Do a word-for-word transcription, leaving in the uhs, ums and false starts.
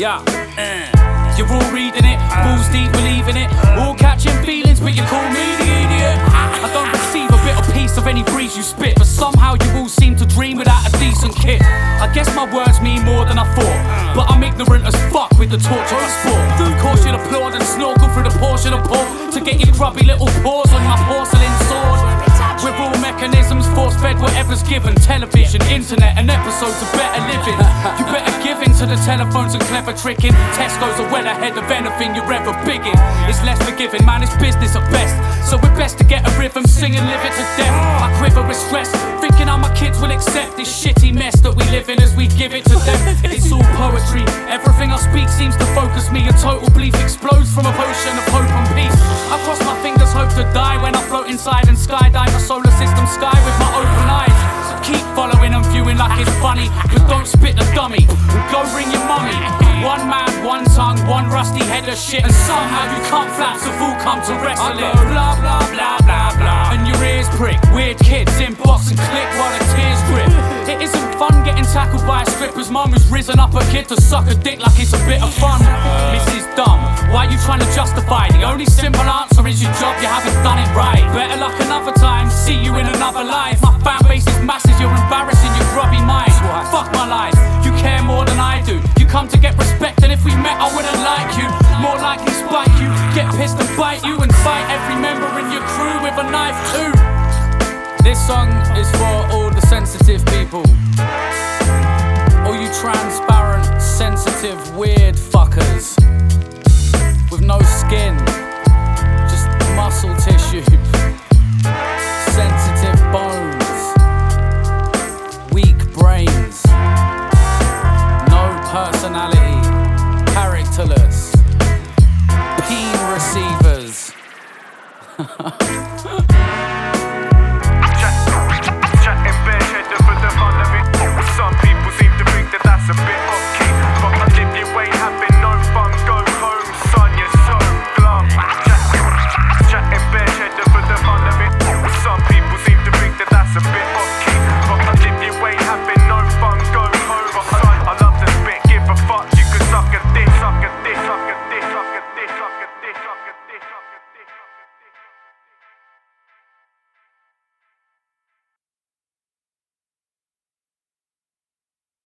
Yeah, uh, you're all reading it, balls deep believing it, all catching feelings, but you call me the idiot. I don't receive a bit of peace of any breeze you spit, but somehow you all seem to dream without a decent kit. I guess my words mean more than I thought, but I'm ignorant as fuck with the torture of sport. Of course you'll applaud and snorkel through the portion of pork to get your grubby little paws on my porcelain sword. We're all mechanisms, force-fed whatever's given. Television, internet, and episodes of better living. You better give in to the telephones and clever tricking. Tesco's are well ahead of anything you're ever big in. It's less forgiving, man, it's business at best. So we're best to get a rhythm, sing and live it to death. I quiver with stress, thinking how my kids will accept this shitty mess that we live in as we give it to them. It's all poetry, everything I speak seems to focus me. A total belief explodes from a potion of hope and peace. I cross my fingers, hope to die when I float inside and skydive a solar system sky with my open eyes. So keep following and viewing like it's funny, but don't spit the dummy and go bring your mummy. One man, one tongue, one rusty head of shit, and somehow you can't flaps have all come to wrestle it. Blah blah blah blah blah, and your ears prick. Weird kids inbox and click while the tears drip. It isn't fun getting tackled by a stripper's mum who's risen up a kid to suck a dick like it's a bit of fun. Missus Dumb, why are you trying to justify? The only simple answer is your job, you haven't done it right. Better luck another time, see you in another life. My fan base is massive, you're embarrassing your grubby mind. Fuck my life, you care more than I do. You come to get respect, and if we met I wouldn't like you. More likely spite you, get pissed and bite you, and fight every member in your crew with a knife too. This song is for